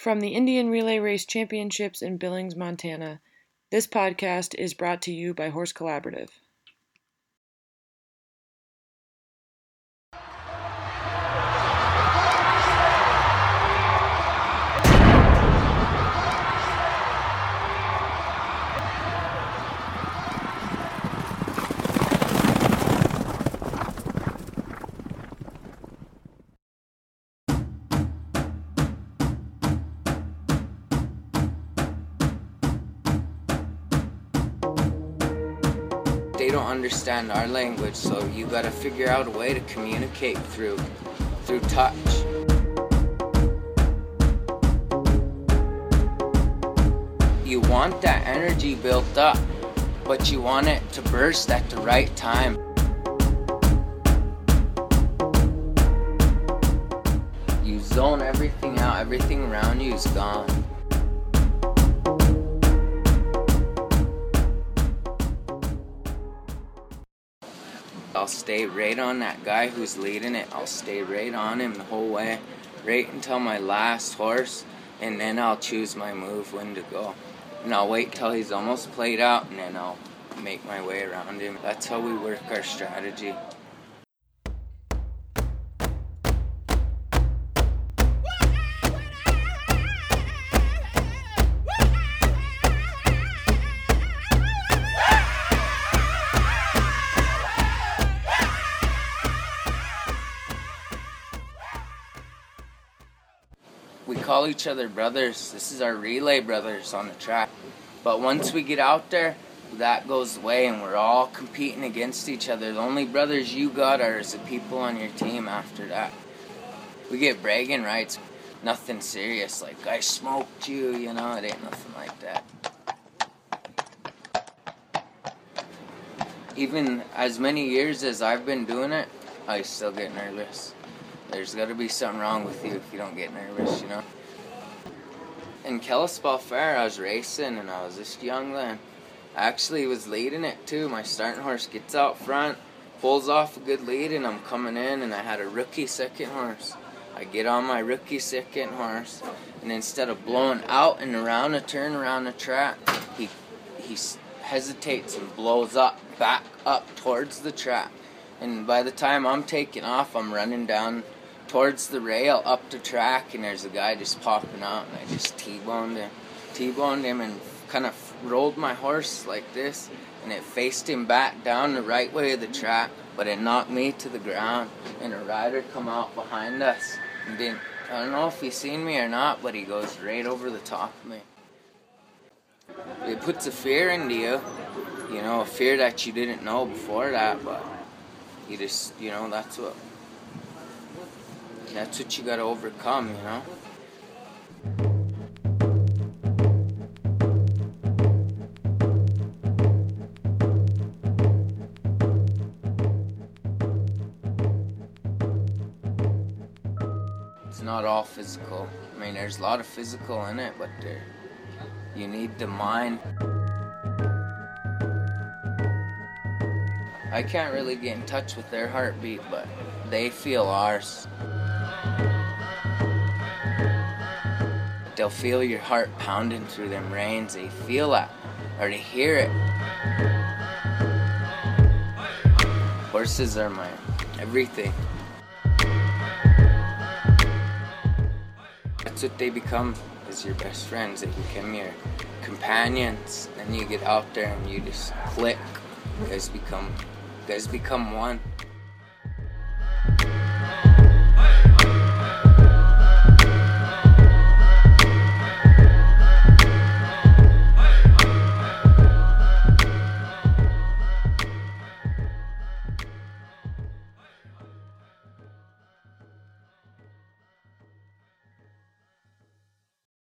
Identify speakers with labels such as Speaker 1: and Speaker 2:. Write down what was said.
Speaker 1: From the Indian Relay Race Championships in Billings, Montana, this podcast is brought to you by Horse Collaborative.
Speaker 2: They don't understand our language, so you gotta figure out a way to communicate through touch. You want that energy built up, but you want it to burst at the right time. You zone everything out, everything around you is gone. I'll stay right on that guy who's leading it. I'll stay right on him the whole way, right until my last horse, and then I'll choose my move when to go. And I'll wait till he's almost played out, and then I'll make my way around him. That's how we work our strategy. We call each other brothers. This is our relay brothers on the track. But once we get out there, that goes away and we're all competing against each other. The only brothers you got are the people on your team after that. We get bragging rights. Nothing serious, like I smoked you, it ain't nothing like that. Even as many years as I've been doing it, I still get nervous. There's got to be something wrong with you if you don't get nervous, In Kalispell Fair, I was racing, and I was just young then. I actually was leading it, too. My starting horse gets out front, pulls off a good lead, and I'm coming in, and I had a rookie second horse. I get on my rookie second horse, and instead of blowing out and around a turn around the track, he hesitates and blows back up towards the track. And by the time I'm taking off, I'm running down towards the rail up the track, and there's a guy just popping out, and I just T-boned him and kind of rolled my horse like this, and it faced him back down the right way of the track, but it knocked me to the ground, and a rider come out behind us, and I don't know if he seen me or not, but he goes right over the top of me. It puts a fear into you, a fear that you didn't know before that, but you just, that's what you gotta overcome, It's not all physical. There's a lot of physical in it, but you need the mind. I can't really get in touch with their heartbeat, but they feel ours. They'll feel your heart pounding through them reins. They feel that, or they hear it. Horses are my everything. That's what they become, is your best friends. They become your companions. Then you get out there and you just click. You guys become one.